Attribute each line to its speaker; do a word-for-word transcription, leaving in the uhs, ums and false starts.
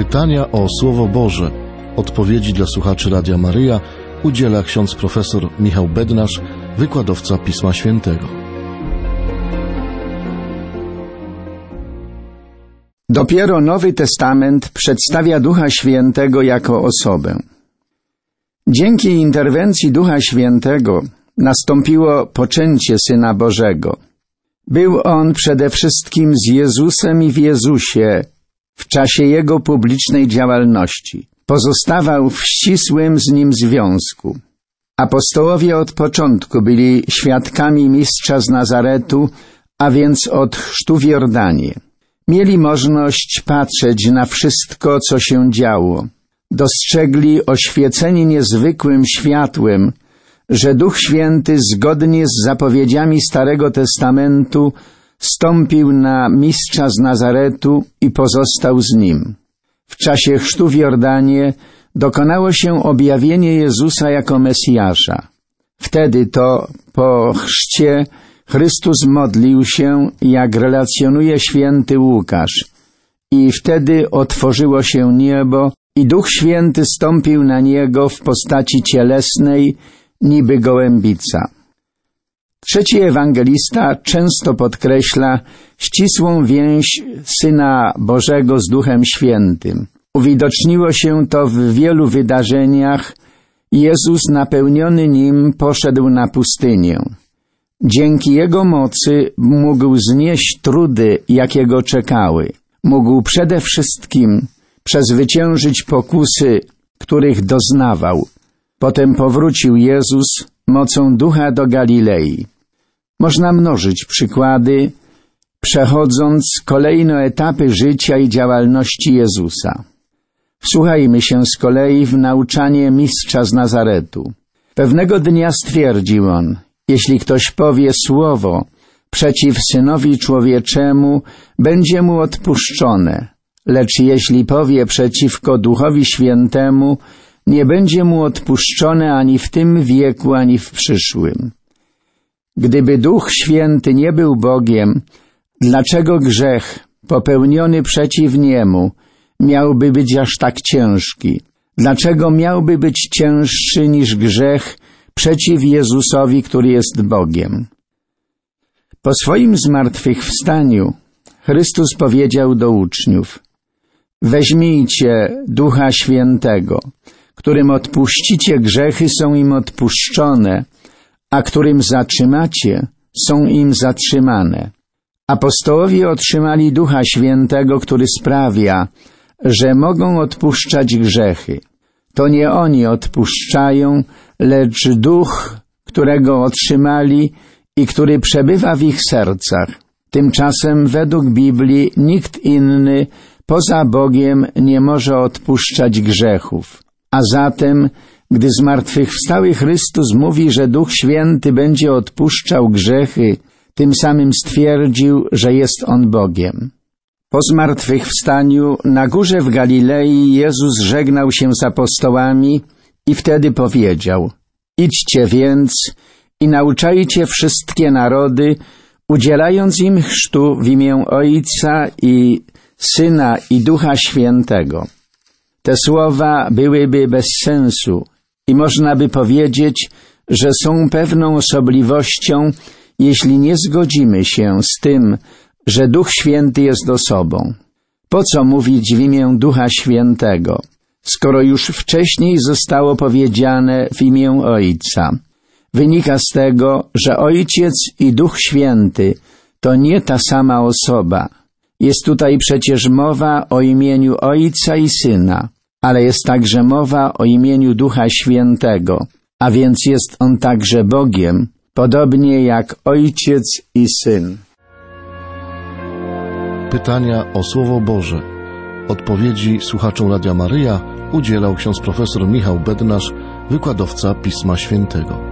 Speaker 1: Pytania o Słowo Boże. Odpowiedzi dla słuchaczy Radia Maryja udziela ksiądz profesor Michał Bednarz, wykładowca Pisma Świętego.
Speaker 2: Dopiero Nowy Testament przedstawia Ducha Świętego jako osobę. Dzięki interwencji Ducha Świętego nastąpiło poczęcie Syna Bożego. Był On przede wszystkim z Jezusem i w Jezusie w czasie Jego publicznej działalności. Pozostawał w ścisłym z Nim związku. Apostołowie od początku byli świadkami Mistrza z Nazaretu, a więc od chrztu w Jordanie. Mieli możliwość patrzeć na wszystko, co się działo. Dostrzegli oświeceni niezwykłym światłem, że Duch Święty zgodnie z zapowiedziami Starego Testamentu stąpił na Mistrza z Nazaretu i pozostał z Nim. W czasie chrztu w Jordanie dokonało się objawienie Jezusa jako Mesjasza. Wtedy to po chrzcie Chrystus modlił się, jak relacjonuje święty Łukasz. I wtedy otworzyło się niebo i Duch Święty stąpił na Niego w postaci cielesnej, niby gołębica. Trzeci ewangelista często podkreśla ścisłą więź Syna Bożego z Duchem Świętym. Uwidoczniło się to w wielu wydarzeniach. Jezus napełniony Nim poszedł na pustynię. Dzięki Jego mocy mógł znieść trudy, jakie Go czekały. Mógł przede wszystkim przezwyciężyć pokusy, których doznawał. Potem powrócił Jezus mocą Ducha do Galilei. Można mnożyć przykłady, przechodząc kolejne etapy życia i działalności Jezusa. Wsłuchajmy się z kolei w nauczanie Mistrza z Nazaretu. Pewnego dnia stwierdził On: jeśli ktoś powie słowo przeciw Synowi Człowieczemu, będzie mu odpuszczone, lecz jeśli powie przeciwko Duchowi Świętemu, nie będzie mu odpuszczone ani w tym wieku, ani w przyszłym. Gdyby Duch Święty nie był Bogiem, dlaczego grzech popełniony przeciw Niemu miałby być aż tak ciężki? Dlaczego miałby być cięższy niż grzech przeciw Jezusowi, który jest Bogiem? Po swoim zmartwychwstaniu Chrystus powiedział do uczniów: weźmijcie Ducha Świętego, którym odpuścicie grzechy, są im odpuszczone, a którym zatrzymacie, są im zatrzymane. Apostołowie otrzymali Ducha Świętego, który sprawia, że mogą odpuszczać grzechy. To nie oni odpuszczają, lecz Duch, którego otrzymali i który przebywa w ich sercach. Tymczasem według Biblii nikt inny poza Bogiem nie może odpuszczać grzechów. A zatem, gdy zmartwychwstały Chrystus mówi, że Duch Święty będzie odpuszczał grzechy, tym samym stwierdził, że jest On Bogiem. Po zmartwychwstaniu na górze w Galilei Jezus żegnał się z apostołami i wtedy powiedział: idźcie więc i nauczajcie wszystkie narody, udzielając im chrztu w imię Ojca i Syna i Ducha Świętego. Te słowa byłyby bez sensu i można by powiedzieć, że są pewną osobliwością, jeśli nie zgodzimy się z tym, że Duch Święty jest osobą. Po co mówić w imię Ducha Świętego, skoro już wcześniej zostało powiedziane w imię Ojca? Wynika z tego, że Ojciec i Duch Święty to nie ta sama osoba. Jest tutaj przecież mowa o imieniu Ojca i Syna, ale jest także mowa o imieniu Ducha Świętego, a więc jest On także Bogiem, podobnie jak Ojciec i Syn.
Speaker 1: Pytania o Słowo Boże. Odpowiedzi słuchaczom Radia Maryja udzielał ksiądz profesor Michał Bednarz, wykładowca Pisma Świętego.